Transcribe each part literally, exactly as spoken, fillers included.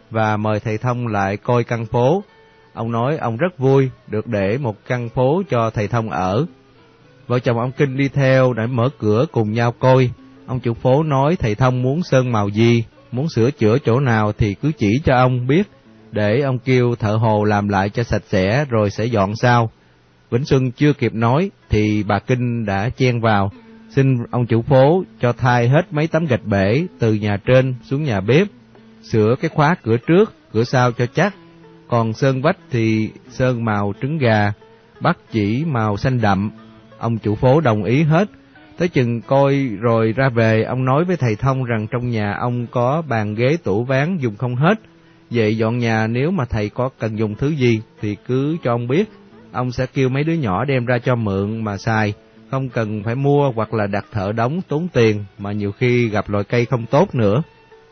và mời thầy Thông lại coi căn phố. Ông nói ông rất vui được để một căn phố cho thầy Thông ở. Vợ chồng ông Kinh đi theo để mở cửa cùng nhau coi. Ông chủ phố nói thầy Thông muốn sơn màu gì, muốn sửa chữa chỗ nào thì cứ chỉ cho ông biết, để ông kêu thợ hồ làm lại cho sạch sẽ rồi sẽ dọn sau. Vĩnh Xuân chưa kịp nói thì bà Kinh đã chen vào, xin ông chủ phố cho thay hết mấy tấm gạch bể từ nhà trên xuống nhà bếp, sửa cái khóa cửa trước, cửa sau cho chắc. Còn sơn vách thì sơn màu trứng gà, bắt chỉ màu xanh đậm. Ông chủ phố đồng ý hết. Tới chừng coi rồi ra về, ông nói với thầy Thông rằng trong nhà ông có bàn ghế tủ ván dùng không hết. Vậy dọn nhà nếu mà thầy có cần dùng thứ gì thì cứ cho ông biết. Ông sẽ kêu mấy đứa nhỏ đem ra cho mượn mà xài, không cần phải mua hoặc là đặt thợ đóng tốn tiền, mà nhiều khi gặp loại cây không tốt nữa.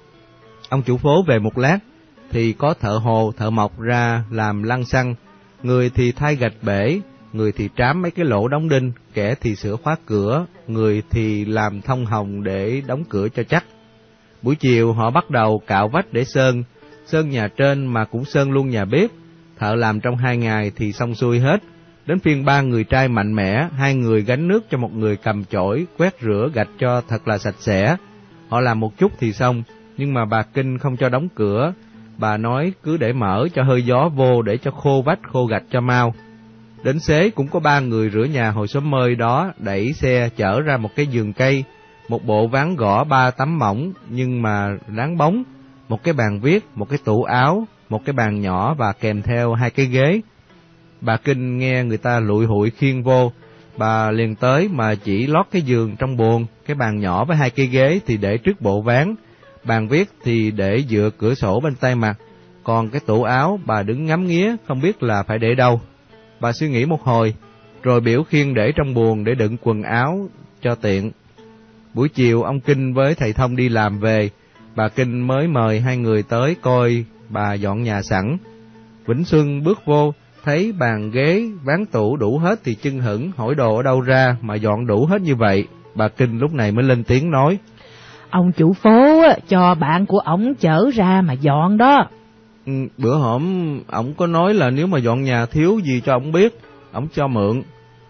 Ông chủ phố về một lát thì có thợ hồ, thợ mộc ra làm lăng xăng, người thì thay gạch bể, người thì trám mấy cái lỗ đóng đinh, kẻ thì sửa khóa cửa, người thì làm thông hồng để đóng cửa cho chắc. Buổi chiều họ bắt đầu cạo vách để sơn, sơn nhà trên mà cũng sơn luôn nhà bếp. Thợ làm trong hai ngày thì xong xuôi hết. Đến phiên ba người trai mạnh mẽ, hai người gánh nước cho một người cầm chổi, quét rửa gạch cho thật là sạch sẽ. Họ làm một chút thì xong, nhưng mà bà Kinh không cho đóng cửa. Bà nói cứ để mở cho hơi gió vô để cho khô vách khô gạch cho mau. Đến xế cũng có ba người rửa nhà hồi sớm mơi đó, đẩy xe chở ra một cái giường cây, một bộ ván gõ ba tấm mỏng nhưng mà láng bóng, một cái bàn viết, một cái tủ áo, một cái bàn nhỏ và kèm theo hai cái ghế. Bà Kinh nghe người ta lụi hụi khiêng vô, bà liền tới mà chỉ lót cái giường trong buồng, cái bàn nhỏ với hai cái ghế thì để trước bộ ván, bàn viết thì để dựa cửa sổ bên tay mặt, còn cái tủ áo bà đứng ngắm nghía không biết là phải để đâu. Bà suy nghĩ một hồi, rồi biểu khiêng để trong buồng để đựng quần áo cho tiện. Buổi chiều ông Kinh với thầy Thông đi làm về, bà Kinh mới mời hai người tới coi bà dọn nhà sẵn. Vĩnh Xuân bước vô, thấy bàn ghế, ván tủ đủ hết thì chưng hửng, hỏi đồ ở đâu ra mà dọn đủ hết như vậy. Bà Kinh lúc này mới lên tiếng nói: Ông chủ phố cho bạn của ổng chở ra mà dọn đó. Ừ, bữa hổm ổng có nói là nếu mà dọn nhà thiếu gì cho ổng biết, ổng cho mượn.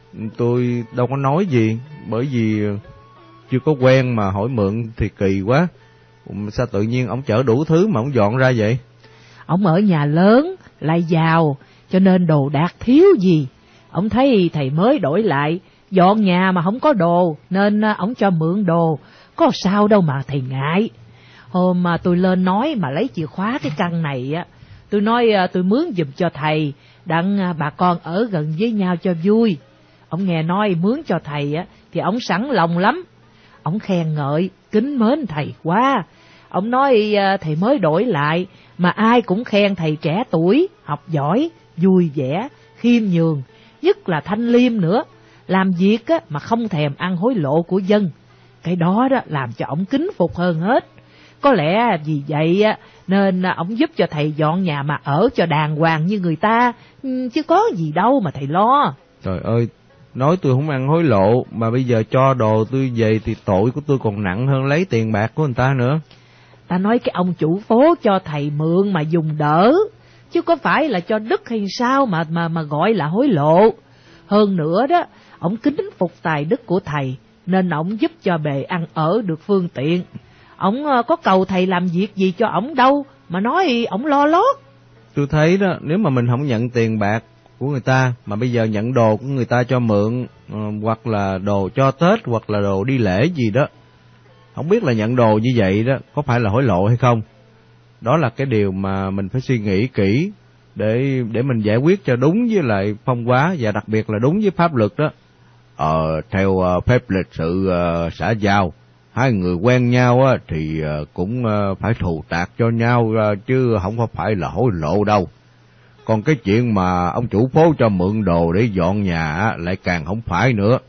Tôi đâu có nói gì, bởi vì chưa có quen mà hỏi mượn thì kỳ quá. Sao tự nhiên ổng chở đủ thứ mà ổng dọn ra vậy? Ổng ở nhà lớn, lại giàu, cho nên đồ đạc thiếu gì. Ổng thấy thầy mới đổi lại, dọn nhà mà không có đồ, nên ổng cho mượn đồ, có sao đâu mà thầy ngại. Hôm mà tôi lên nói mà lấy chìa khóa cái căn này á, tôi nói tôi mướn giùm cho thầy, đặng bà con ở gần với nhau cho vui. Ông nghe nói mướn cho thầy á thì ông sẵn lòng lắm. Ông khen ngợi, kính mến thầy quá. Ông nói thầy mới đổi lại mà ai cũng khen thầy trẻ tuổi, học giỏi, vui vẻ, khiêm nhường, nhất là thanh liêm nữa, làm việc á mà không thèm ăn hối lộ của dân. Cái đó đó làm cho ông kính phục hơn hết. Có lẽ vì vậy á nên ông giúp cho thầy dọn nhà mà ở cho đàng hoàng như người ta, chứ có gì đâu mà thầy lo. Trời ơi, nói tôi không ăn hối lộ mà bây giờ cho đồ tôi về thì tội của tôi còn nặng hơn lấy tiền bạc của người ta nữa. Ta nói cái ông chủ phố cho thầy mượn mà dùng đỡ, chứ có phải là cho đức hay sao mà mà mà gọi là hối lộ. Hơn nữa đó, ông kính phục tài đức của thầy nên ông giúp cho bề ăn ở được phương tiện. Ông có cầu thầy làm việc gì cho ổng đâu mà nói ổng lo lót. Tôi thấy đó, nếu mà mình không nhận tiền bạc của người ta mà bây giờ nhận đồ của người ta cho mượn, uh, hoặc là đồ cho Tết hoặc là đồ đi lễ gì đó, không biết là nhận đồ như vậy đó có phải là hối lộ hay không. Đó là cái điều mà mình phải suy nghĩ kỹ để để mình giải quyết cho đúng với lại phong hóa, và đặc biệt là đúng với pháp luật đó. Ờ, theo uh, phép lịch sự uh, xã giao, hai người quen nhau á, thì uh, cũng uh, phải thù tạc cho nhau uh, chứ không có phải là hối lộ đâu. Còn cái chuyện mà ông chủ phố cho mượn đồ để dọn nhà á, lại càng không phải nữa.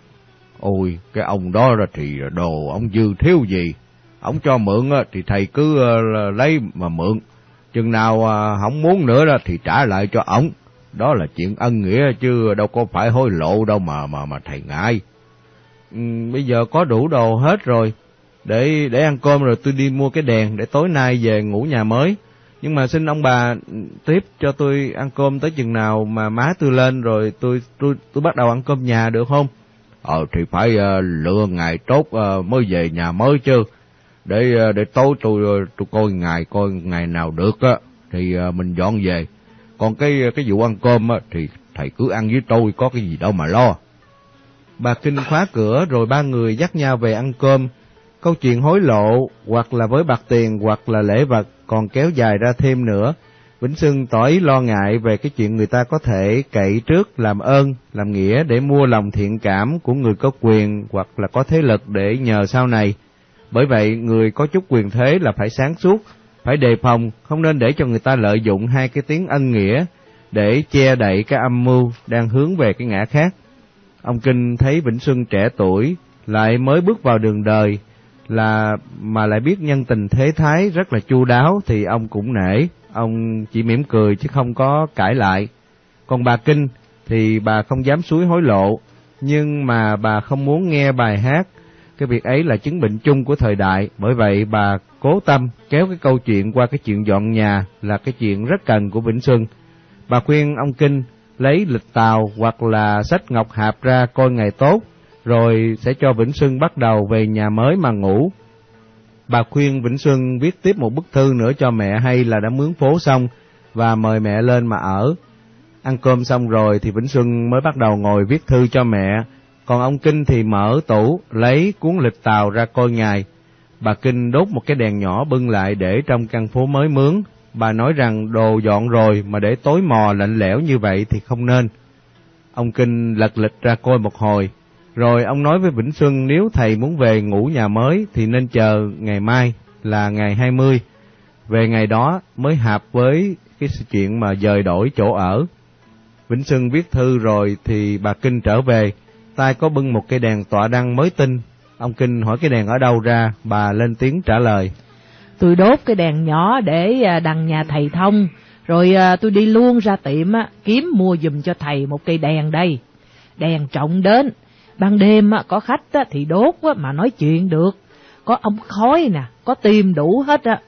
Ôi, cái ông đó ra thì đồ ông dư thiếu gì, ông cho mượn á, thì thầy cứ uh, lấy mà mượn. Chừng nào uh, không muốn nữa đó thì trả lại cho ổng. Đó là chuyện ân nghĩa chứ đâu có phải hối lộ đâu mà mà mà thầy ngại. Ừ, bây giờ có đủ đồ hết rồi, để để ăn cơm rồi tôi đi mua cái đèn để tối nay về ngủ nhà mới. Nhưng mà xin ông bà tiếp cho tôi ăn cơm tới chừng nào mà má tôi lên rồi tôi tôi tôi bắt đầu ăn cơm nhà được không? Ờ thì phải uh, lựa ngày tốt uh, mới về nhà mới chứ. Để uh, để tối tôi tôi coi ngày coi ngày nào được á thì uh, mình dọn về. Còn cái cái vụ ăn cơm á thì thầy cứ ăn với tôi, có cái gì đâu mà lo. Bà Kinh khóa cửa rồi ba người dắt nhau về ăn cơm. Câu chuyện hối lộ hoặc là với bạc tiền hoặc là lễ vật còn kéo dài ra thêm nữa. Vĩnh Xuân tỏ ý lo ngại về cái chuyện người ta có thể cậy trước làm ơn, làm nghĩa để mua lòng thiện cảm của người có quyền hoặc là có thế lực để nhờ sau này. Bởi vậy, người có chút quyền thế là phải sáng suốt, phải đề phòng, không nên để cho người ta lợi dụng hai cái tiếng ân nghĩa để che đậy cái âm mưu đang hướng về cái ngã khác. Ông Kinh thấy Vĩnh Xuân trẻ tuổi, lại mới bước vào đường đời, là mà lại biết nhân tình thế thái rất là chu đáo thì ông cũng nể, ông chỉ mỉm cười chứ không có cãi lại. Còn bà Kinh thì bà không dám xúi hối lộ, nhưng mà bà không muốn nghe bài hát, cái việc ấy là chứng bệnh chung của thời đại, bởi vậy bà cố tâm kéo cái câu chuyện qua cái chuyện dọn nhà là cái chuyện rất cần của Vĩnh Xuân. Bà khuyên ông Kinh lấy lịch tàu hoặc là sách Ngọc Hạp ra coi ngày tốt, rồi sẽ cho Vĩnh Xuân bắt đầu về nhà mới mà ngủ. Bà khuyên Vĩnh Xuân viết tiếp một bức thư nữa cho mẹ hay là đã mướn phố xong và mời mẹ lên mà ở. Ăn cơm xong rồi thì Vĩnh Xuân mới bắt đầu ngồi viết thư cho mẹ, còn ông Kinh thì mở tủ lấy cuốn lịch tàu ra coi ngày. Bà Kinh đốt một cái đèn nhỏ bưng lại để trong căn phố mới mướn. Bà nói rằng đồ dọn rồi mà để tối mò lạnh lẽo như vậy thì không nên. Ông Kinh lật lịch ra coi một hồi, rồi ông nói với Vĩnh Xuân nếu thầy muốn về ngủ nhà mới thì nên chờ ngày mai là ngày hai mươi. Về ngày đó mới hạp với cái chuyện mà dời đổi chỗ ở. Vĩnh Xuân viết thư rồi thì bà Kinh trở về, tay có bưng một cây đèn tọa đăng mới tinh. Ông Kinh hỏi cái đèn ở đâu ra, bà lên tiếng trả lời. Tôi đốt cái đèn nhỏ để đằng nhà thầy Thông, rồi tôi đi luôn ra tiệm kiếm mua giùm cho thầy một cây đèn đây. Đèn trọng đến, ban đêm có khách thì đốt mà nói chuyện được, có ống khói nè, có tim đủ hết á.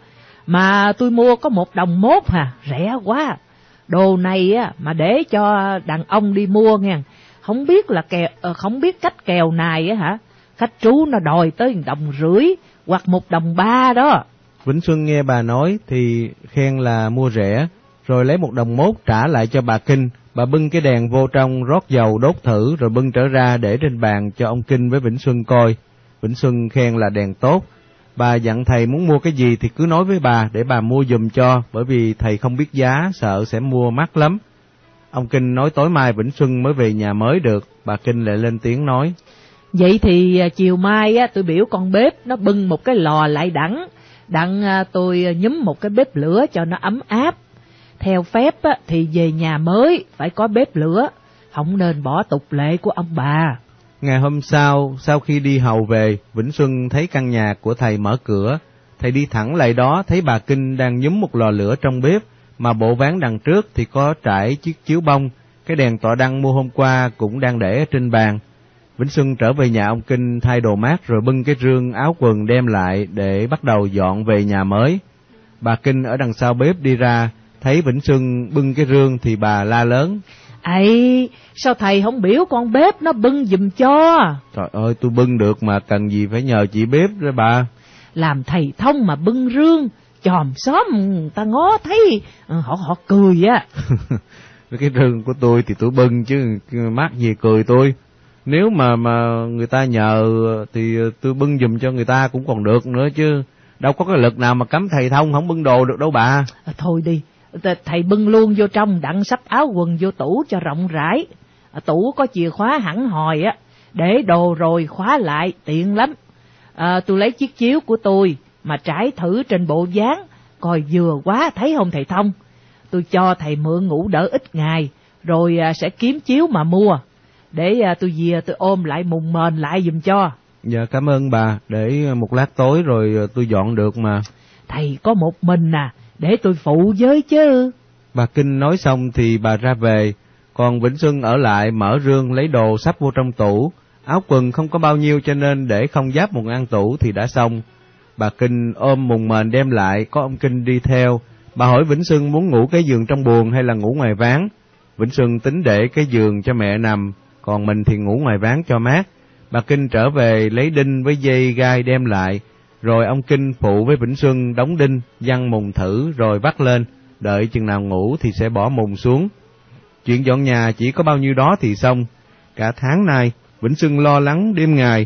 Mà tôi mua có một đồng mốt hà, rẻ quá. Đồ này mà để cho đàn ông đi mua nghe, không biết là kèo, không biết cách kèo này á hả, khách trú nó đòi tới một đồng rưỡi hoặc một đồng ba đó. Vĩnh Xuân nghe bà nói thì khen là mua rẻ, rồi lấy một đồng mốt trả lại cho bà Kinh. Bà bưng cái đèn vô trong rót dầu đốt thử rồi bưng trở ra để trên bàn cho ông Kinh với Vĩnh Xuân coi. Vĩnh Xuân khen là đèn tốt. Bà dặn thầy muốn mua cái gì thì cứ nói với bà để bà mua giùm cho, bởi vì thầy không biết giá, sợ sẽ mua mắc lắm. Ông Kinh nói tối mai Vĩnh Xuân mới về nhà mới được. Bà Kinh lại lên tiếng nói. Vậy thì chiều mai á, tôi biểu con bếp nó bưng một cái lò lại đẳng, đặng tôi nhúm một cái bếp lửa cho nó ấm áp. Theo phép á, thì về nhà mới phải có bếp lửa, không nên bỏ tục lệ của ông bà. Ngày hôm sau, sau khi đi hầu về, Vĩnh Xuân thấy căn nhà của thầy mở cửa. Thầy đi thẳng lại đó, thấy bà Kinh đang nhúm một lò lửa trong bếp, mà bộ ván đằng trước thì có trải chiếc chiếu bông, cái đèn tọa đăng mua hôm qua cũng đang để ở trên bàn. Vĩnh Xuân trở về nhà ông Kinh thay đồ mát rồi bưng cái rương áo quần đem lại để bắt đầu dọn về nhà mới. Bà Kinh ở đằng sau bếp đi ra, thấy Vĩnh Xuân bưng cái rương thì bà la lớn. Ây, sao thầy không biểu con bếp nó bưng giùm cho? Trời ơi, tôi bưng được mà cần gì phải nhờ chị bếp đó bà. Làm thầy Thông mà bưng rương, chòm xóm ta ngó thấy họ họ cười á. Cái rương của tôi thì tôi bưng chứ mắc gì cười tôi. Nếu mà mà người ta nhờ thì tôi bưng giùm cho người ta cũng còn được nữa chứ. Đâu có cái lực nào mà cấm thầy Thông không bưng đồ được đâu bà. À, thôi đi, thầy bưng luôn vô trong đặng xách áo quần vô tủ cho rộng rãi. À, tủ có chìa khóa hẳn hòi á, để đồ rồi khóa lại tiện lắm. À, tôi lấy chiếc chiếu của tôi mà trải thử trên bộ dáng, coi vừa quá thấy không thầy Thông. Tôi cho thầy mượn ngủ đỡ ít ngày, rồi à, sẽ kiếm chiếu mà mua, để à, tôi về tôi ôm lại mùng mền lại giùm cho. Dạ cảm ơn bà, để một lát tối rồi tôi dọn được mà. Thầy có một mình à, để tôi phụ với chứ. Bà Kinh nói xong thì bà ra về, còn Vĩnh Xuân ở lại mở rương lấy đồ sắp vô trong tủ. Áo quần không có bao nhiêu cho nên để không giáp một ngăn tủ thì đã xong. Bà Kinh ôm mùng mền đem lại, có ông Kinh đi theo. Bà hỏi Vĩnh Xuân muốn ngủ cái giường trong buồng hay là ngủ ngoài ván. Vĩnh Xuân tính để cái giường cho mẹ nằm, còn mình thì ngủ ngoài ván cho mát. Bà Kinh trở về lấy đinh với dây gai đem lại, rồi ông Kinh phụ với Vĩnh Xuân đóng đinh, giăng mùng thử rồi vắt lên, đợi chừng nào ngủ thì sẽ bỏ mùng xuống. Chuyện dọn nhà chỉ có bao nhiêu đó thì xong. Cả tháng nay, Vĩnh Xuân lo lắng đêm ngày.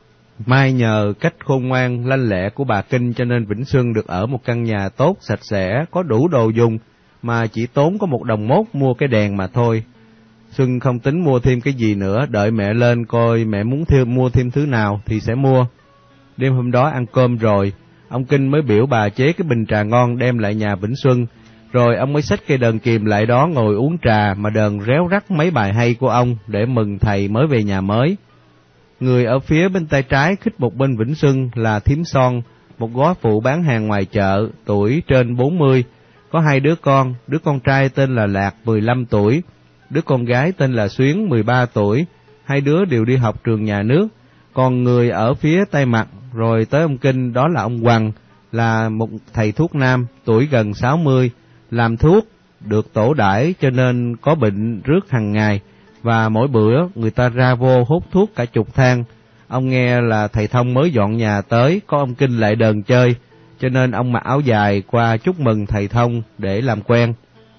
Mai nhờ cách khôn ngoan lanh lẹ của bà Kinh cho nên Vĩnh Xuân được ở một căn nhà tốt, sạch sẽ, có đủ đồ dùng, mà chỉ tốn có một đồng mốt mua cái đèn mà thôi. Xuân không tính mua thêm cái gì nữa, đợi mẹ lên coi mẹ muốn thêm mua thêm thứ nào thì sẽ mua. Đêm hôm đó ăn cơm rồi, ông Kinh mới biểu bà chế cái bình trà ngon đem lại nhà Vĩnh Xuân, rồi ông mới xách cây đờn kìm lại đó ngồi uống trà mà đờn réo rắt mấy bài hay của ông để mừng thầy mới về nhà mới. Người ở phía bên tay trái khích một bên Vĩnh Xuân là Thím Son, một góa phụ bán hàng ngoài chợ, tuổi trên bốn mươi, có hai đứa con, đứa con trai tên là Lạc mười lăm tuổi, đứa con gái tên là Xuyến mười ba tuổi, hai đứa đều đi học trường nhà nước. Còn người ở phía tay mặt rồi tới ông Kinh đó là ông Hoàng, là một thầy thuốc nam, tuổi gần sáu mươi, làm thuốc, được tổ đãi cho nên có bệnh rước hàng ngày, và mỗi bữa người ta ra vô hút thuốc cả chục thang. Ông nghe là thầy Thông mới dọn nhà tới, có ông Kinh lại đờn chơi, cho nên ông mặc áo dài qua chúc mừng thầy Thông để làm quen.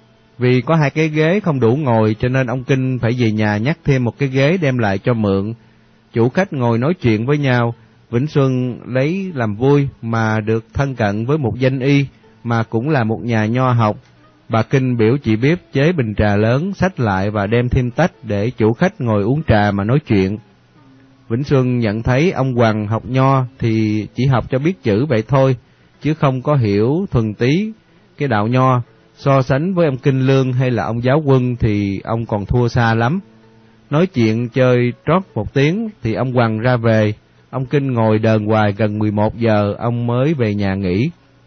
Vì có hai cái ghế không đủ ngồi cho nên ông Kinh phải về nhà nhắc thêm một cái ghế đem lại cho mượn. Chủ khách ngồi nói chuyện với nhau, Vĩnh Xuân lấy làm vui mà được thân cận với một danh y mà cũng là một nhà nho học. Bà Kinh biểu chị bếp chế bình trà lớn, xách lại và đem thêm tách để chủ khách ngồi uống trà mà nói chuyện. Vĩnh Xuân nhận thấy ông Hoàng học nho thì chỉ học cho biết chữ vậy thôi, chứ không có hiểu thuần tí cái đạo nho. So sánh với ông Kinh Lương hay là ông giáo quân thì ông còn thua xa lắm. Nói chuyện chơi trót một tiếng thì ông Hoàng ra về, ông Kinh ngồi đờn hoài gần mười một giờ ông mới về nhà nghỉ.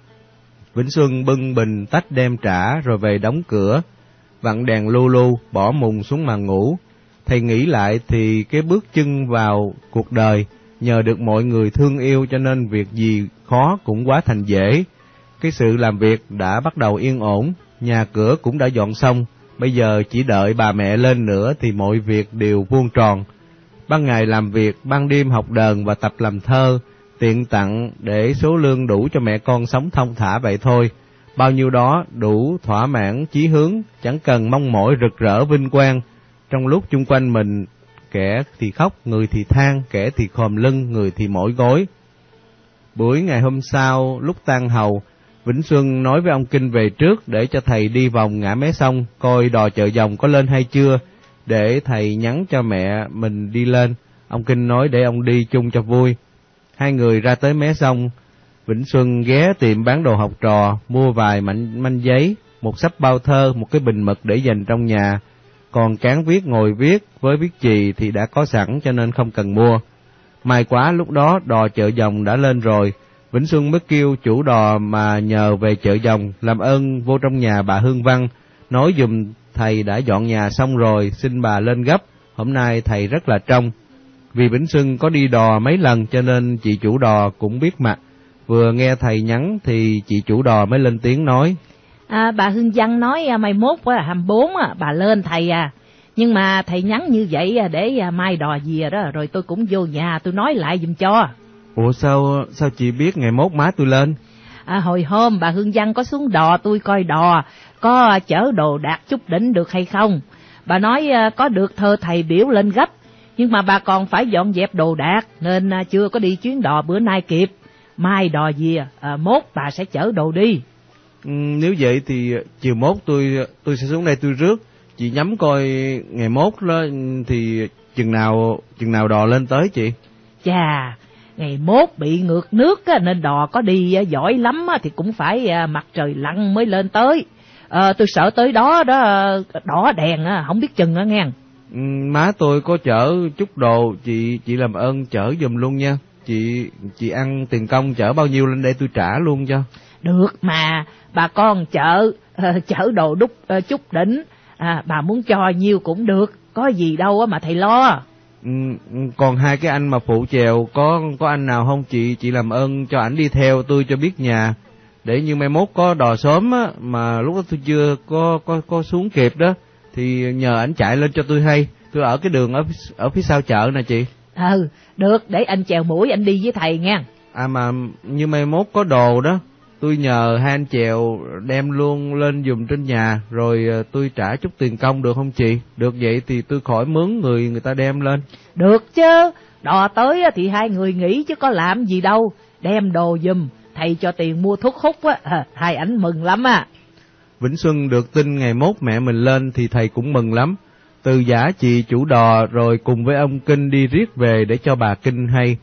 Vĩnh Xuân bưng bình tách đem trả rồi về đóng cửa, vặn đèn lu lu, bỏ mùng xuống mà ngủ. Thầy nghĩ lại thì cái bước chân vào cuộc đời, nhờ được mọi người thương yêu cho nên việc gì khó cũng quá thành dễ. Cái sự làm việc đã bắt đầu yên ổn, nhà cửa cũng đã dọn xong, bây giờ chỉ đợi bà mẹ lên nữa thì mọi việc đều vuông tròn. Ban ngày làm việc, ban đêm học đờn và tập làm thơ, tiện tặng để số lương đủ cho mẹ con sống thong thả vậy thôi. Bao nhiêu đó đủ thỏa mãn chí hướng, chẳng cần mong mỏi rực rỡ vinh quang. Trong lúc chung quanh mình, kẻ thì khóc, người thì than, kẻ thì khom lưng, người thì mỏi gối. Buổi ngày hôm sau, lúc tan hầu, Vĩnh Xuân nói với ông Kinh về trước để cho thầy đi vòng ngã mé sông, coi đò chợ dòng có lên hay chưa, để thầy nhắn cho mẹ mình đi lên. Ông Kinh nói để ông đi chung cho vui. Hai người ra tới mé sông, Vĩnh Xuân ghé tiệm bán đồ học trò, mua vài mảnh manh giấy, một xấp bao thơ, một cái bình mực để dành trong nhà. Còn cán viết ngồi viết với viết chì thì đã có sẵn cho nên không cần mua. May quá lúc đó đò chợ dòng đã lên rồi, Vĩnh Xuân mới kêu chủ đò mà nhờ về chợ dòng, làm ơn vô trong nhà bà Hương Văn, nói giùm thầy đã dọn nhà xong rồi, xin bà lên gấp, hôm nay thầy rất là trông. Vì Vĩnh Xuân có đi đò mấy lần cho nên chị chủ đò cũng biết mặt, vừa nghe thầy nhắn thì chị chủ đò mới lên tiếng nói. À, bà Hương Văn nói mai mốt là hai mươi bốn bà lên thầy à, nhưng mà thầy nhắn như vậy để mai đò về đó rồi tôi cũng vô nhà tôi nói lại giùm cho. Ủa sao sao chị biết ngày mốt má tôi lên? À, hồi hôm bà Hương Văn có xuống đò tôi coi đò, có chở đồ đạc chút đỉnh được hay không. Bà nói có được thơ thầy biểu lên gấp, nhưng mà bà còn phải dọn dẹp đồ đạc nên chưa có đi chuyến đò bữa nay kịp. Mai đò về, à, mốt bà sẽ chở đồ đi. Ừ, nếu vậy thì chiều mốt tôi tôi sẽ xuống đây tôi rước. Chị nhắm coi ngày mốt đó thì chừng nào chừng nào đò lên tới chị? Chà, ngày mốt bị ngược nước á, nên đò có đi giỏi lắm á, thì cũng phải mặt trời lặn mới lên tới. À, tôi sợ tới đó đó đỏ đèn á, không biết chừng á nghe. Ừ, má tôi có chở chút đồ, chị chị làm ơn chở giùm luôn nha. Chị chị ăn tiền công chở bao nhiêu lên đây tôi trả luôn cho. Được mà, bà con chở uh, chở đồ đúc uh, chút đỉnh, à, bà muốn cho nhiêu cũng được, có gì đâu á mà thầy lo. Ừ, còn hai cái anh mà phụ chèo có có anh nào không chị chị làm ơn cho ảnh đi theo tôi cho biết nhà. để như mai mốt có đò sớm á, mà lúc đó tôi chưa có có có xuống kịp đó, thì nhờ ảnh chạy lên cho tôi hay. Tôi ở cái đường ở ở phía sau chợ nè chị. Ừ, được, để anh chèo mũi anh đi với thầy nha. À mà như mai mốt có đồ đó, tôi nhờ hai anh chèo đem luôn lên giùm trên nhà, rồi tôi trả chút tiền công được không chị? Được vậy thì tôi khỏi mướn người người ta đem lên. Được chứ, đò tới thì hai người nghỉ chứ có làm gì đâu. Đem đồ giùm, thầy cho tiền mua thuốc hút á, à, hai ảnh mừng lắm à. Vĩnh Xuân được tin ngày mốt mẹ mình lên thì thầy cũng mừng lắm. Từ giả chị chủ đò rồi cùng với ông Kinh đi riết về để cho bà Kinh hay.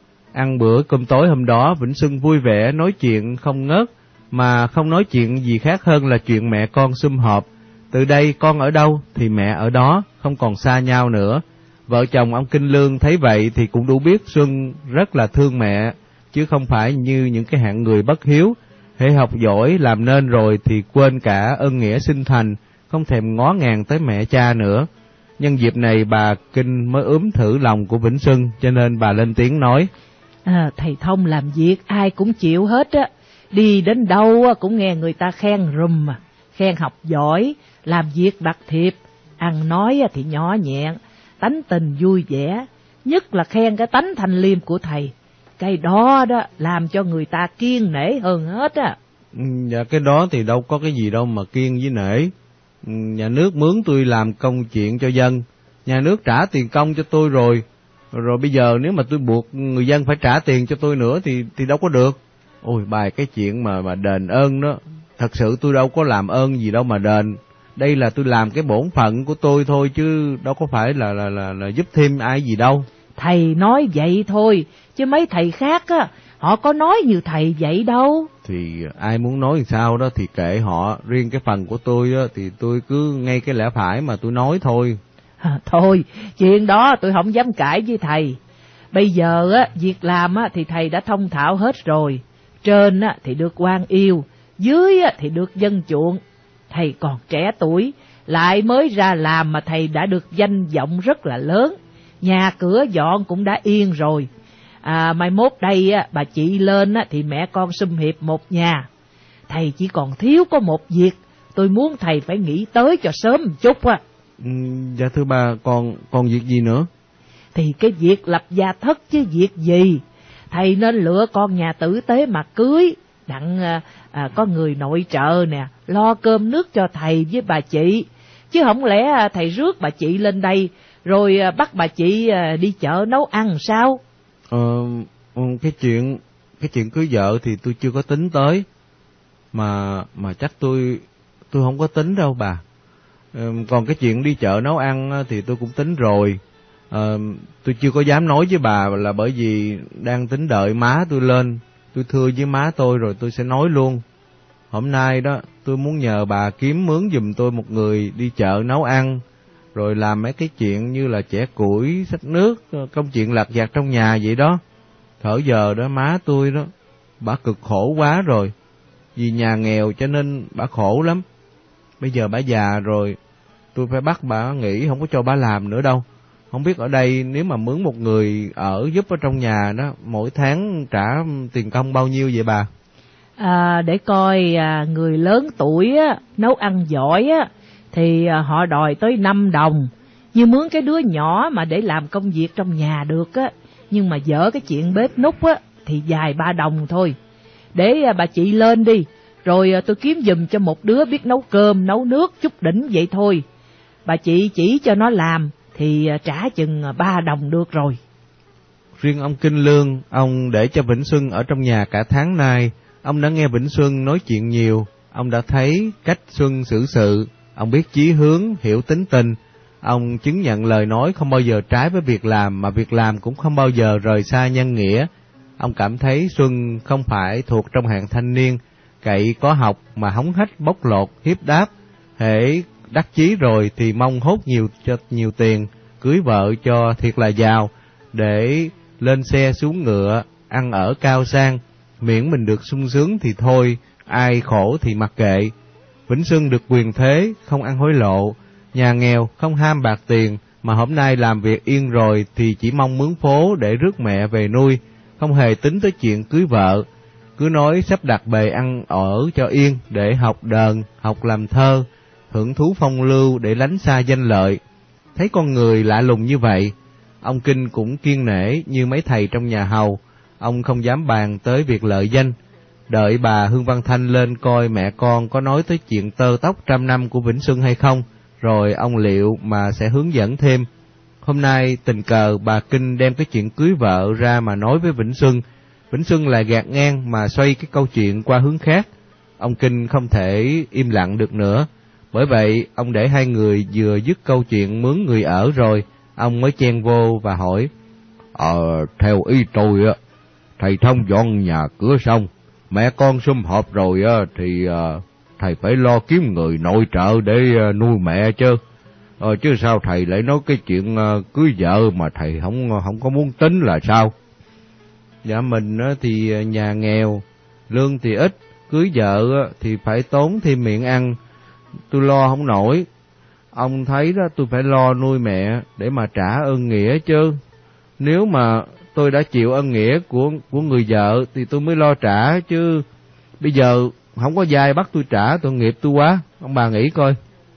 Ăn bữa cơm tối hôm đó, Vĩnh Xuân vui vẻ nói chuyện không ngớt, mà không nói chuyện gì khác hơn là chuyện mẹ con sum họp. Từ đây con ở đâu thì mẹ ở đó, không còn xa nhau nữa. Vợ chồng ông Kinh Lương thấy vậy thì cũng đủ biết Xuân rất là thương mẹ, chứ không phải như những cái hạng người bất hiếu. Hễ học giỏi làm nên rồi thì quên cả ơn nghĩa sinh thành, không thèm ngó ngàng tới mẹ cha nữa. Nhân dịp này bà Kinh mới ướm thử lòng của Vĩnh Xuân, cho nên bà lên tiếng nói: À, thầy Thông làm việc ai cũng chịu hết á, đi đến đâu cũng nghe người ta khen rùm mà, khen học giỏi, làm việc đặc thiệp, ăn nói thì nhỏ nhẹn, tánh tình vui vẻ, nhất là khen cái tánh thanh liêm của thầy. Cái đó đó làm cho người ta kiêng nể hơn hết á. Dạ cái đó thì đâu có cái gì đâu mà kiêng với nể. Nhà nước mướn tôi làm công chuyện cho dân, nhà nước trả tiền công cho tôi rồi, rồi bây giờ nếu mà tôi buộc người dân phải trả tiền cho tôi nữa thì thì đâu có được. Ôi bài cái chuyện mà mà đền ơn đó, thật sự tôi đâu có làm ơn gì đâu mà đền. Đây là tôi làm cái bổn phận của tôi thôi chứ đâu có phải là là là, là giúp thêm ai gì đâu. Thầy nói vậy thôi, chứ mấy thầy khác á, họ có nói như thầy vậy đâu. Thì ai muốn nói sao đó thì kệ họ, riêng cái phần của tôi á, thì tôi cứ ngay cái lẽ phải mà tôi nói thôi. À, thôi, chuyện đó tôi không dám cãi với thầy. Bây giờ á, việc làm á, thì thầy đã thông thạo hết rồi. Trên á, thì được quan yêu, dưới á, thì được dân chuộng. Thầy còn trẻ tuổi, lại mới ra làm mà thầy đã được danh vọng rất là lớn. Nhà cửa dọn cũng đã yên rồi. À, mai mốt đây á, bà chị lên á, thì mẹ con sum hiệp một nhà. Thầy chỉ còn thiếu có một việc, tôi muốn thầy phải nghĩ tới cho sớm một chút á. Ừ, dạ thưa bà, còn còn việc gì nữa? Thì cái việc lập gia thất chứ việc gì. Thầy nên lựa con nhà tử tế mà cưới, đặng à, à, có người nội trợ nè, lo cơm nước cho thầy với bà chị. Chứ không lẽ thầy rước bà chị lên đây, rồi à, bắt bà chị à, đi chợ nấu ăn sao? Ờ, cái chuyện cái chuyện cưới vợ thì tôi chưa có tính tới, mà mà chắc tôi tôi không có tính đâu bà. Ờ, còn cái chuyện đi chợ nấu ăn thì tôi cũng tính rồi. Ờ, tôi chưa có dám nói với bà là bởi vì đang tính đợi má tôi lên, tôi thưa với má tôi rồi tôi sẽ nói luôn. Hôm nay đó tôi muốn nhờ bà kiếm mướn giùm tôi một người đi chợ nấu ăn, rồi làm mấy cái chuyện như là chẻ củi, xách nước, công chuyện lặt vặt trong nhà vậy đó. Thở giờ đó má tôi đó, bà cực khổ quá rồi, vì nhà nghèo cho nên bà khổ lắm. Bây giờ bà già rồi, tôi phải bắt bà nghỉ, không có cho bà làm nữa đâu. Không biết ở đây nếu mà mướn một người ở giúp ở trong nhà đó, mỗi tháng trả tiền công bao nhiêu vậy bà? À, để coi à, người lớn tuổi á, nấu ăn giỏi á, thì à, họ đòi tới năm đồng. Như mướn cái đứa nhỏ mà để làm công việc trong nhà được á, nhưng mà dở cái chuyện bếp núc á, thì dài ba đồng thôi. Để à, bà chị lên đi, rồi à, tôi kiếm giùm cho một đứa biết nấu cơm, nấu nước, chút đỉnh vậy thôi. Bà chị chỉ cho nó làm, thì à, trả chừng ba đồng được rồi. Riêng ông Kinh Lương, ông để cho Vĩnh Xuân ở trong nhà cả tháng nay. Ông đã nghe Vĩnh Xuân nói chuyện nhiều, ông đã thấy cách Xuân xử sự, ông biết chí hướng, hiểu tính tình. Ông chứng nhận lời nói không bao giờ trái với việc làm, mà việc làm cũng không bao giờ rời xa nhân nghĩa. Ông cảm thấy Xuân không phải thuộc trong hạng thanh niên cậy có học mà hống hách bóc lột hiếp đáp. Hễ đắc chí rồi thì mong hốt nhiều cho nhiều tiền, cưới vợ cho thiệt là giàu, để lên xe xuống ngựa, ăn ở cao sang, miễn mình được sung sướng thì thôi, ai khổ thì mặc kệ. Vĩnh Xuân được quyền thế, không ăn hối lộ, nhà nghèo không ham bạc tiền, mà hôm nay làm việc yên rồi thì chỉ mong mướn phố để rước mẹ về nuôi, không hề tính tới chuyện cưới vợ. cứ nói sắp đặt bề ăn ở cho yên để học đờn, học làm thơ, hưởng thú phong lưu để lánh xa danh lợi. Thấy con người lạ lùng như vậy, ông Kinh cũng kiêng nể như mấy thầy trong nhà hầu, ông không dám bàn tới việc lợi danh. Đợi bà Hương Văn Thanh lên coi mẹ con có nói tới chuyện tơ tóc trăm năm của Vĩnh Xuân hay không, rồi ông liệu mà sẽ hướng dẫn thêm. Hôm nay tình cờ bà Kinh đem cái chuyện cưới vợ ra mà nói với Vĩnh Xuân. Vĩnh Xuân lại gạt ngang mà xoay cái câu chuyện qua hướng khác. Ông Kinh không thể im lặng được nữa. Bởi vậy, ông để hai người vừa dứt câu chuyện mướn người ở rồi, ông mới chen vô và hỏi. Ờ, theo ý tôi á, thầy thông dọn nhà cửa xong, mẹ con sum họp rồi á, thì uh, thầy phải lo kiếm người nội trợ để uh, nuôi mẹ chứ. Ờ, chứ sao thầy lại nói cái chuyện uh, cưới vợ mà thầy không không có muốn tính là sao? Dạ mình uh, thì nhà nghèo, lương thì ít, cưới vợ uh, thì phải tốn thêm miệng ăn, tôi lo không nổi. Ông thấy đó, tôi phải lo nuôi mẹ để mà trả ơn nghĩa chứ. Nếu mà tôi đã chịu ân nghĩa của của người vợ thì tôi mới lo trả chứ. Bây giờ không có vai bắt tôi trả, tội nghiệp tôi quá. Ông bà nghĩ coi.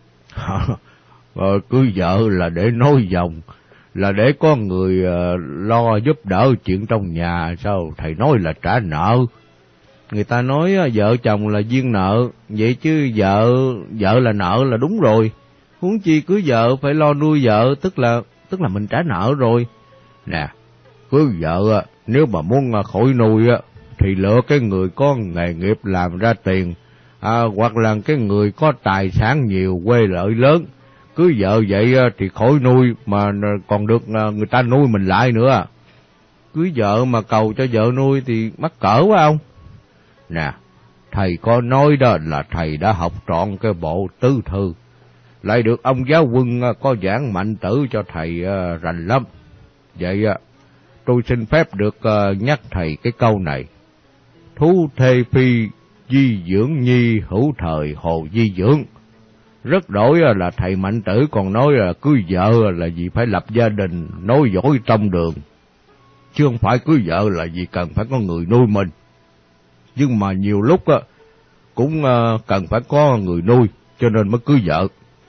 Ờ, cưới vợ là để nối dòng, là để có người uh, lo giúp đỡ chuyện trong nhà, sao thầy nói là trả nợ? Người ta nói uh, vợ chồng là duyên nợ, vậy chứ vợ vợ là nợ là đúng rồi. Huống chi cưới vợ phải lo nuôi vợ, tức là tức là mình trả nợ rồi. Nè, cưới vợ nếu mà muốn khỏi nuôi thì lựa cái người có nghề nghiệp làm ra tiền, à, hoặc là cái người có tài sản nhiều, quê lợi lớn. Cưới vợ vậy thì khỏi nuôi mà còn được người ta nuôi mình lại nữa. Cưới vợ mà cầu cho vợ nuôi thì mắc cỡ quá ông. Nè, thầy có nói đó là thầy đã học trọn cái bộ tứ thư, lại được ông giáo quân có giảng Mạnh Tử cho thầy rành lắm. Vậy tôi xin phép được nhắc thầy cái câu này. Thú thê phi di dưỡng nhi, hữu thời hồ di dưỡng. Rất đổi là thầy Mạnh Tử còn nói là cưới vợ là vì phải lập gia đình, nối dõi tông đường, chứ không phải cưới vợ là vì cần phải có người nuôi mình. Nhưng mà nhiều lúc cũng cần phải có người nuôi, cho nên mới cưới vợ.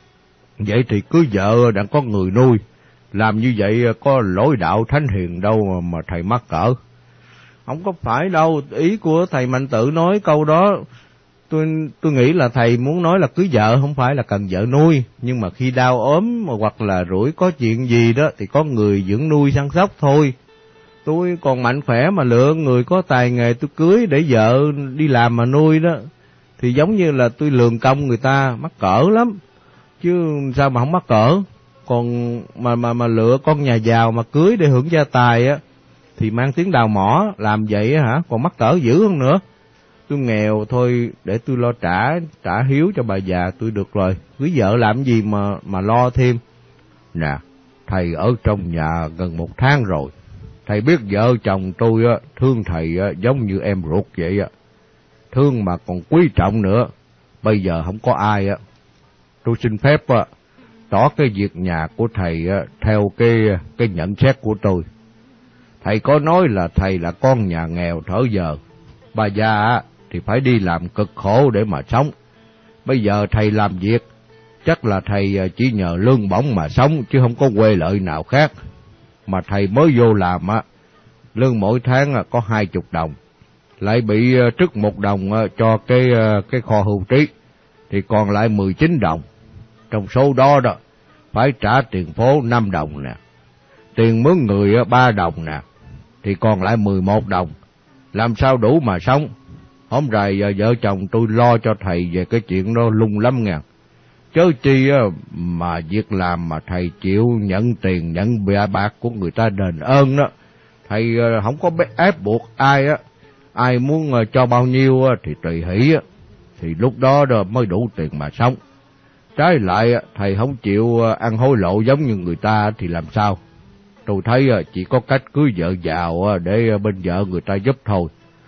Vậy thì cưới vợ đã có người nuôi, làm như vậy có lỗi đạo thánh hiền đâu mà thầy mắc cỡ. Không có phải đâu, ý của thầy Mạnh Tử nói câu đó, tôi tôi nghĩ là thầy muốn nói là cưới vợ không phải là cần vợ nuôi, nhưng mà khi đau ốm hoặc là rủi có chuyện gì đó thì có người dưỡng nuôi săn sóc thôi. Tôi còn mạnh khỏe mà lựa người có tài nghề tôi cưới để vợ đi làm mà nuôi đó, thì giống như là tôi lường công người ta, mắc cỡ lắm. Chứ sao mà không mắc cỡ. Còn mà mà mà lựa con nhà giàu mà cưới để hưởng gia tài á thì mang tiếng đào mỏ, làm vậy á hả, còn mắc cỡ dữ hơn nữa. Tôi nghèo thôi, để tôi lo trả trả hiếu cho bà già tôi được rồi, cưới vợ làm gì mà mà lo thêm. Nè, thầy ở trong nhà gần một tháng rồi, thầy biết vợ chồng tôi á thương thầy á giống như em ruột vậy á, thương mà còn quý trọng nữa. Bây giờ không có ai á, tôi xin phép á tỏ cái việc nhà của thầy á theo cái cái nhận xét của tôi. Thầy có nói là thầy là con nhà nghèo thở giờ, bà già á thì phải đi làm cực khổ để mà sống. Bây giờ thầy làm việc, chắc là thầy chỉ nhờ lương bổng mà sống chứ không có quê lợi nào khác. Mà thầy mới vô làm á, lương mỗi tháng có hai chục đồng, lại bị trức một đồng cho cái cái kho hưu trí, thì còn lại mười chín đồng. Trong số đó đó, phải trả tiền phố năm đồng nè, tiền mướn người ba đồng nè, thì còn lại mười một đồng. Làm sao đủ mà sống? Hôm rày vợ chồng tôi lo cho thầy về cái chuyện đó lung lắm nha. Chớ chi mà việc làm mà thầy chịu nhận tiền, nhận bạc của người ta đền ơn đó. Thầy không có ép buộc ai á, ai muốn cho bao nhiêu thì tùy hỷ, thì lúc đó mới đủ tiền mà sống. Trái lại thầy không chịu ăn hối lộ giống như người ta thì làm sao? Tôi thấy chỉ có cách cưới vợ giàu để bên vợ người ta giúp thôi.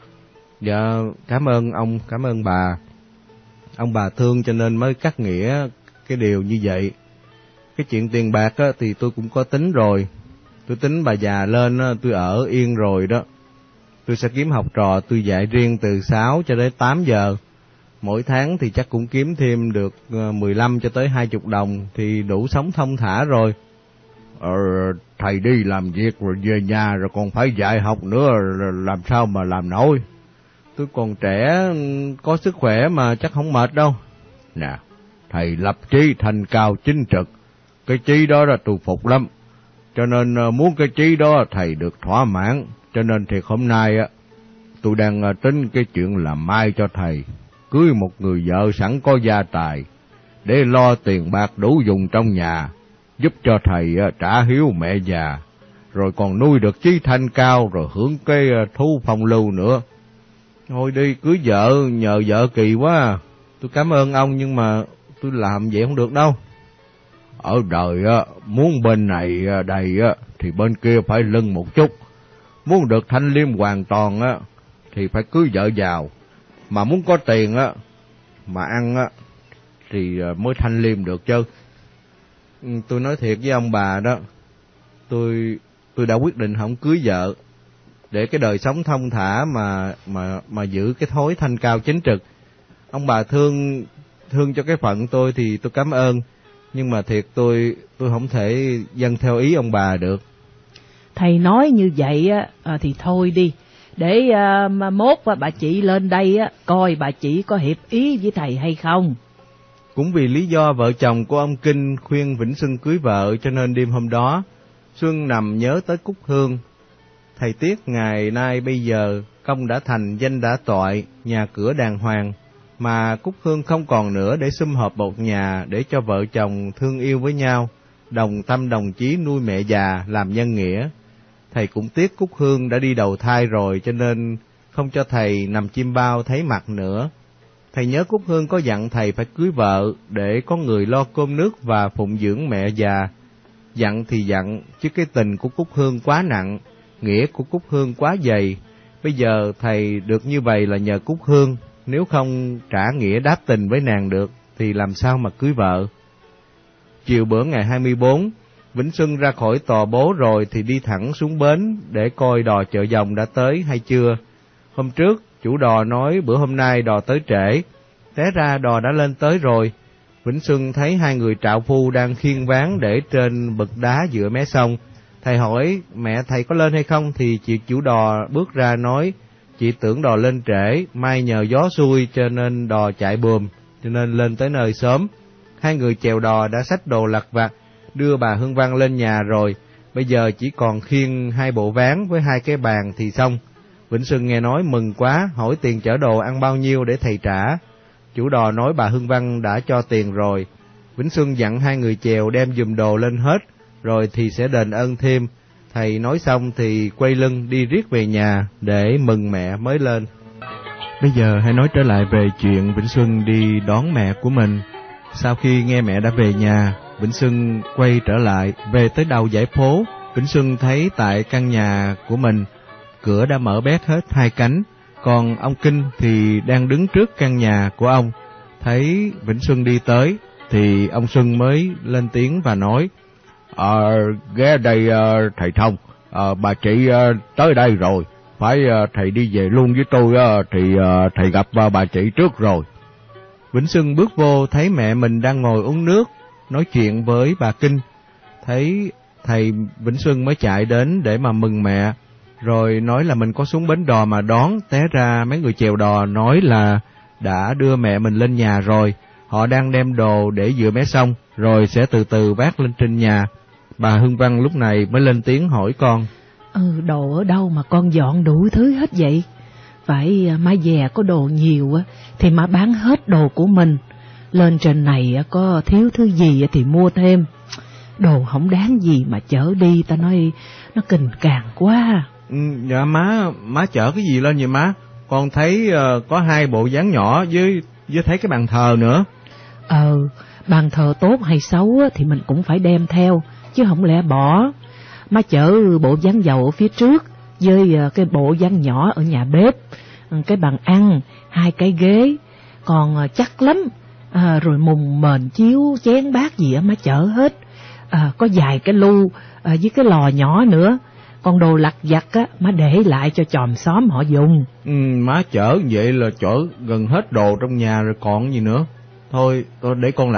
Dạ, cảm ơn ông, cảm ơn bà. Ông bà thương cho nên mới cắt nghĩa cái điều như vậy. Cái chuyện tiền bạc á, thì tôi cũng có tính rồi. Tôi tính bà già lên á, tôi ở yên rồi đó. Tôi sẽ kiếm học trò tôi dạy riêng từ sáu cho đến tám giờ. Mỗi tháng thì chắc cũng kiếm thêm được mười lăm cho tới hai mươi đồng thì đủ sống thong thả rồi. Ờ, thầy đi làm việc rồi về nhà rồi còn phải dạy học nữa, làm sao mà làm nổi. Tôi còn trẻ, có sức khỏe mà chắc không mệt đâu. Nè, thầy lập chí thanh cao chính trực, cái chí đó là tôi phục lắm. Cho nên muốn cái chí đó thầy được thỏa mãn. Cho nên thiệt hôm nay á, tôi đang tính cái chuyện làm mai cho thầy, cưới một người vợ sẵn có gia tài, để lo tiền bạc đủ dùng trong nhà, giúp cho thầy trả hiếu mẹ già, rồi còn nuôi được chí thanh cao, rồi hưởng cái thú phong lưu nữa. Thôi đi, cưới vợ nhờ vợ kỳ quá. Tôi cảm ơn ông nhưng mà tôi làm vậy không được đâu. Ở đời á, muốn bên này đầy á, thì bên kia phải lưng một chút. Muốn được thanh liêm hoàn toàn á, thì phải cưới vợ giàu. Mà muốn có tiền á, mà ăn á, thì mới thanh liêm được chứ. Tôi nói thiệt với ông bà đó, tôi tôi đã quyết định không cưới vợ, để cái đời sống thông thả mà mà mà giữ cái thói thanh cao chính trực. Ông bà thương thương cho cái phận tôi thì tôi cảm ơn, nhưng mà thiệt tôi tôi không thể dâng theo ý ông bà được. Thầy nói như vậy á à, thì thôi đi, để à, mà mốt và bà chị lên đây á coi bà chị có hiệp ý với thầy hay không. Cũng vì lý do vợ chồng của ông Kinh khuyên Vĩnh Xuân cưới vợ, cho nên đêm hôm đó Xuân nằm nhớ tới Cúc Hương. Thầy tiếc ngày nay bây giờ công đã thành, danh đã toại, nhà cửa đàng hoàng, mà Cúc Hương không còn nữa để sum họp một nhà, để cho vợ chồng thương yêu với nhau, đồng tâm đồng chí nuôi mẹ già làm nhân nghĩa. Thầy cũng tiếc Cúc Hương đã đi đầu thai rồi, cho nên không cho thầy nằm chim bao thấy mặt nữa. Thầy nhớ Cúc Hương có dặn thầy phải cưới vợ để có người lo cơm nước và phụng dưỡng mẹ già. Dặn thì dặn, chứ cái tình của Cúc Hương quá nặng, nghĩa của Cúc Hương quá dày. Bây giờ thầy được như vậy là nhờ Cúc Hương, nếu không trả nghĩa đáp tình với nàng được thì làm sao mà cưới vợ. Chiều bữa ngày hai mươi bốn, Vĩnh Xuân ra khỏi tòa bố rồi thì đi thẳng xuống bến để coi đò chợ dòng đã tới hay chưa. Hôm trước chủ đò nói bữa hôm nay đò tới trễ, té ra đò đã lên tới rồi. Vĩnh Xuân thấy hai người trạo phu đang khiêng ván để trên bậc đá giữa mé sông. Thầy hỏi mẹ thầy có lên hay không thì chị chủ đò bước ra nói chị tưởng đò lên trễ, mai nhờ gió xuôi cho nên đò chạy bùm, cho nên lên tới nơi sớm. Hai người chèo đò đã xách đồ lặt vặt đưa bà Hương Văn lên nhà rồi, bây giờ chỉ còn khiêng hai bộ ván với hai cái bàn thì xong. Vĩnh Xuân nghe nói mừng quá, hỏi tiền chở đồ ăn bao nhiêu để thầy trả. Chủ đò nói bà Hương Văn đã cho tiền rồi. Vĩnh Xuân dặn hai người chèo đem giùm đồ lên hết, rồi thì sẽ đền ơn thêm. Thầy nói xong thì quay lưng đi riết về nhà để mừng mẹ mới lên. Bây giờ hãy nói trở lại về chuyện Vĩnh Xuân đi đón mẹ của mình. Sau khi nghe mẹ đã về nhà, Vĩnh Xuân quay trở lại, về tới đầu dãy phố. Vĩnh Xuân thấy tại căn nhà của mình, cửa đã mở bét hết hai cánh, còn ông Kinh thì đang đứng trước căn nhà của ông. Thấy Vĩnh Xuân đi tới, thì ông Xuân mới lên tiếng và nói, Ờ, ghé đây uh, thầy Thông, uh, bà chị uh, tới đây rồi, phải uh, thầy đi về luôn với tôi uh, thì uh, thầy gặp uh, bà chị trước rồi. Vĩnh Xuân bước vô thấy mẹ mình đang ngồi uống nước, nói chuyện với bà Kinh. Thấy thầy, Vĩnh Xuân mới chạy đến để mà mừng mẹ, rồi nói là mình có xuống bến đò mà đón. Té ra mấy người chèo đò nói là đã đưa mẹ mình lên nhà rồi, họ đang đem đồ để giữa mé sông, rồi sẽ từ từ vác lên trên nhà. Bà Hương Văn lúc này mới lên tiếng hỏi con, Ừ, đồ ở đâu mà con dọn đủ thứ hết vậy? Phải má dè có đồ nhiều á thì má bán hết đồ của mình, lên trên này có thiếu thứ gì thì mua thêm. Đồ không đáng gì mà chở đi, ta nói nó kình càng quá. Ừ, dạ má, má chở cái gì lên vậy má? Con thấy uh, có hai bộ dáng nhỏ với với thấy cái bàn thờ nữa. Ờ, bàn thờ tốt hay xấu thì mình cũng phải đem theo, chứ không lẽ bỏ. Má chở bộ dáng dầu ở phía trước, với cái bộ dáng nhỏ ở nhà bếp, cái bàn ăn, hai cái ghế, còn chắc lắm, à, rồi mùng mền chiếu chén bát gì á má chở hết. À, có vài cái lu à, với cái lò nhỏ nữa, còn đồ lặt vặt á má để lại cho chòm xóm họ dùng. Ừ, má chở vậy là chở gần hết đồ trong nhà rồi còn gì nữa. Thôi, tôi để con